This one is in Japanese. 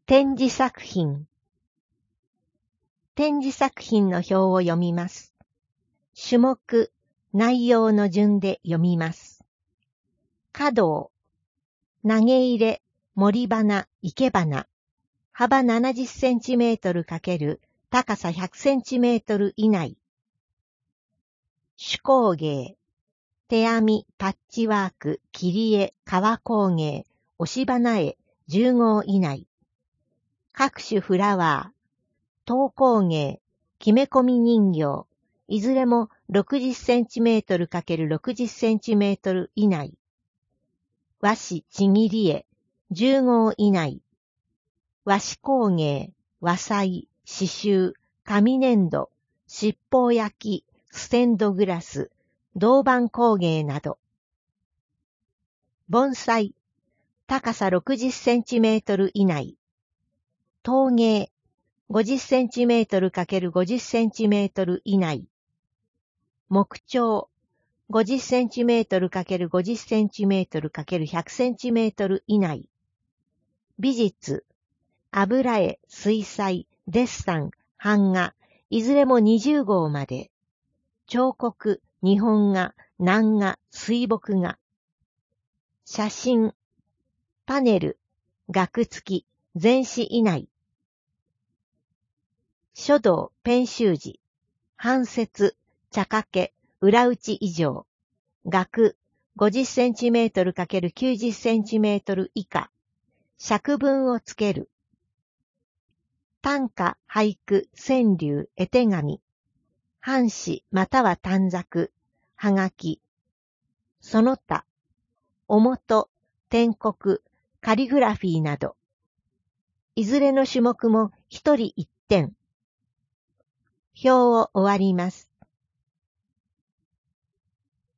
展示作品。展示作品の表を読みます。種目、内容の順で読みます。華道、投げ入れ、森花、生け花、幅70センチメートル×高さ100センチメートル以内。手工芸、手編み、パッチワーク、切り絵、革工芸、押し花絵、10号以内。各種フラワー、陶工芸、木目込み人形、いずれも60センチメートル×60センチメートル以内。和紙ちぎり絵、10号以内。和紙工芸、和裁、刺繍、紙粘土、七宝焼き、ステンドグラス、銅板工芸など。盆栽、高さ60センチメートル以内。陶芸、50センチメートル×50センチメートル以内。木彫、50センチメートル×50センチメートル×100センチメートル以内。美術、油絵、水彩、デッサン、版画、いずれも20号まで。彫刻、日本画、南画、水墨画。写真、パネル、額付き、全紙以内。書道、ペン習字、半節、茶掛け、裏打ち以上。額、50センチメートル×90センチメートル以下。尺文をつける。短歌、俳句、川柳、絵手紙。半紙または短冊、はがき。その他、おもと、篆刻、カリグラフィーなど。いずれの種目も一人一点。表を終わります。